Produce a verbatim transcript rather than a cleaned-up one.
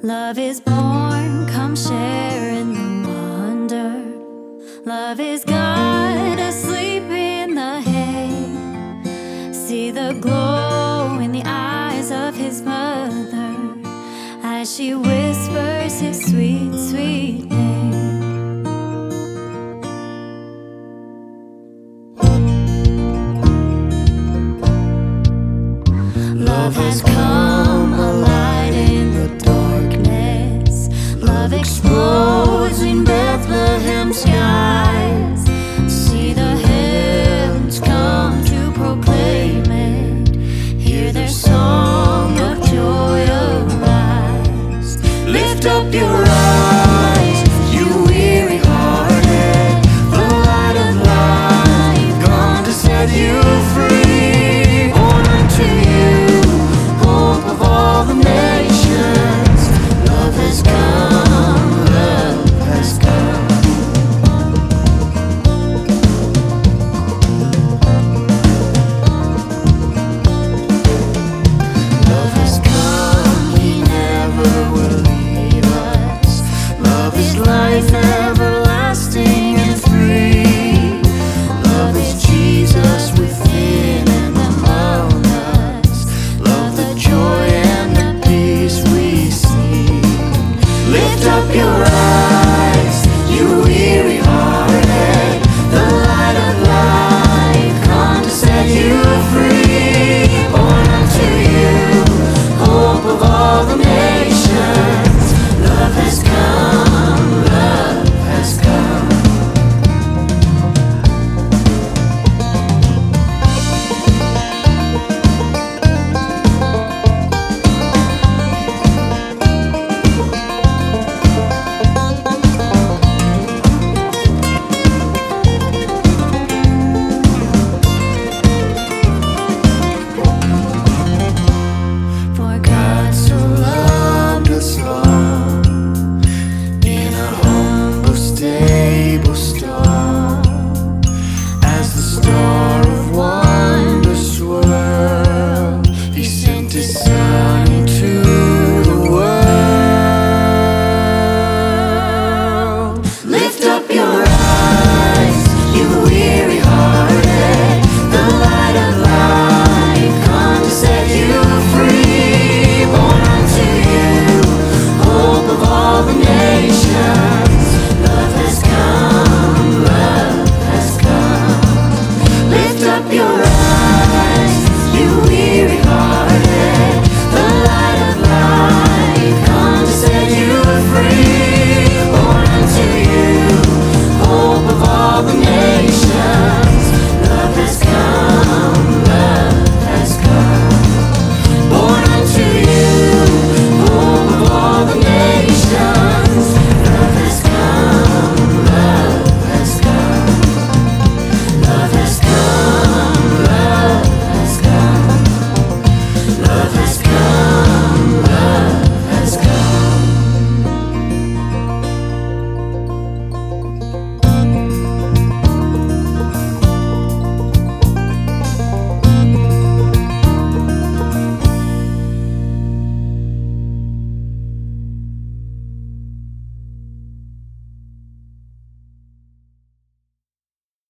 Love is born, come share in the wonder. Love is God asleep in the hay. See the glow in the eyes of his mother as she whispers his sweet, sweet name. Love has come, a light in the darkness. Love explodes in Bethlehem skies. See the hymns come to proclaim it. Hear their song of joy arise. Lift up your eyes, you weary hearted. The light of life come to set you free. Born unto you, hope of all the nations. Love has come, love has come. Love has come, he never will leave us. Love is life everlasting and free. Love is Jesus within and among us. Love the joy and the peace we see. Lift up your eyes, you weary hearted. The light of life come to set you free. Born unto you, hope of all the nations. Love has come, love has come. For God so loved us all in a humble stable stall, as the star of wonder swirled, he sent his son into the world. Lift up your eyes, you weary hearted. The light of life come to set you free. Born unto you, hope of all the nations. Love has come, love has come. Lift up your eyes, you weary hearted. The light of life come to set you free. Born unto you, hope of all the nations.